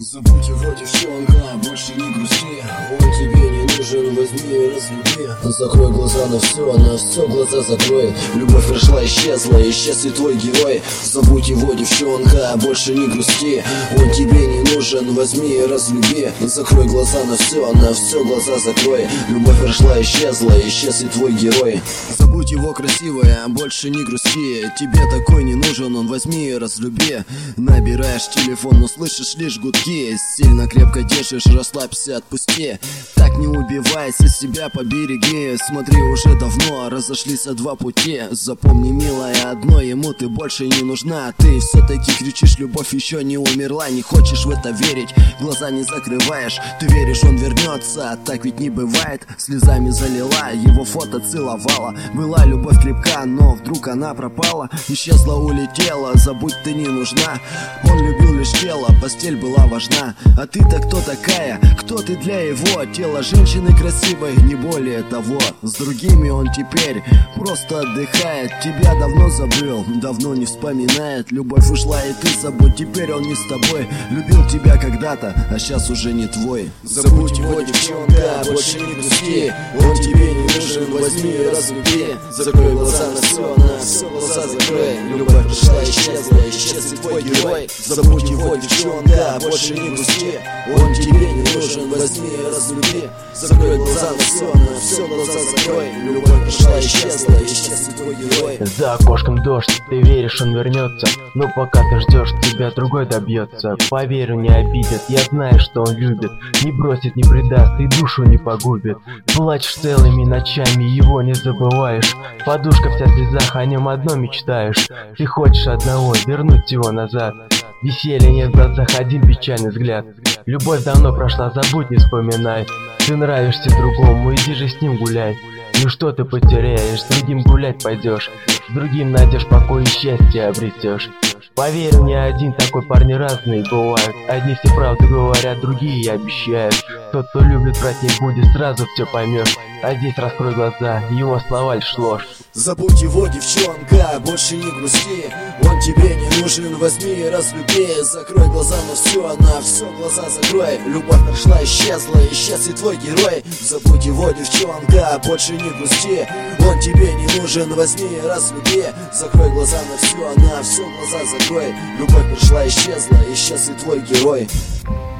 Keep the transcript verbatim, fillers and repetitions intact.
Забудь его, девчонка, больше не грусти. Он тебе не нужен, возьми и разлюби. Закрой глаза на все, на все глаза закрой. Любовь пришла, исчезла, исчез и твой герой. Забудь его, девчонка, больше не грусти. Он тебе не нужен, возьми и разлюби. Закрой глаза на все, на все глаза закрой. Любовь пришла, исчезла, исчез и твой герой. Забудь его, красивая, больше не грусти. Тебе такой не нужен, он возьми и разлюби. Набираешь телефон, услышишь лишь гудки. Сильно крепко держишь, расслабься, отпусти. Так не убивайся, себя побереги. Смотри, уже давно разошлись два пути. Запомни, милая, одно, ему ты больше не нужна. Ты все-таки кричишь, любовь еще не умерла. Не хочешь в это верить, глаза не закрываешь. Ты веришь, он вернется, так ведь не бывает. Слезами залила, его фото целовала. Была любовь крепка, но вдруг она пропала. Исчезла, улетела, забудь, ты не нужна. Он любил лишь тело, постель была важна. А ты-то кто такая? Кто ты для его? Тело женщины красивой, не более того. С другими он теперь просто отдыхает. Тебя давно забыл, давно не вспоминает. Любовь ушла и ты забудь, теперь он не с тобой. Любил тебя когда-то, а сейчас уже не твой. Забудь его, девчонка, больше не грусти. Он тебе не нужен, возьми и разлюби. Закрой глаза на все, на все глаза закрой. Любовь пришла, исчезла, исчез и твой герой. Забудь его, девчонка, больше не грусти. Он тебе не нужен, возьми и разлюби. Закрой глаза на все, на все глаза закрой. Любовь пришла, исчезла, исчез и твой герой. За окошком дождь, ты веришь, он вернется. Но пока ты ждешь, тебя другой добьется. Поверю, не обидит, я знаю, что он любит. Не бросит, не предаст и душу не погубит. Плачешь целыми ночами, его не забываешь. Подушка вся в слезах, о нем одно мечтаешь. Ты хочешь одного, вернуть его назад. Веселья нет в глазах, один печальный взгляд. Любовь давно прошла, забудь, не вспоминай. Ты нравишься другому, иди же с ним гуляй. Ну что ты потеряешь, с другим гулять пойдешь. С другим найдешь покой и счастье обретешь. Поверь, не один такой, парни разные бывают. Одни все правду говорят, другие обещают. Тот, кто любит, врать не будет, сразу все поймешь. А здесь раскрой глаза, его слова лишь ложь. Забудь его, девчонка, больше не грусти. Он тебе не нужен, возьми и разлюби. Закрой глаза на все, на все глаза закрой. Любовь пришла, исчезла, исчез и твой герой. Забудь его, девчонка, больше не грусти. Он тебе не нужен, возьми и разлюби. Закрой глаза на все, на все глаза закрой. Любовь пришла, исчезла, исчез и твой герой.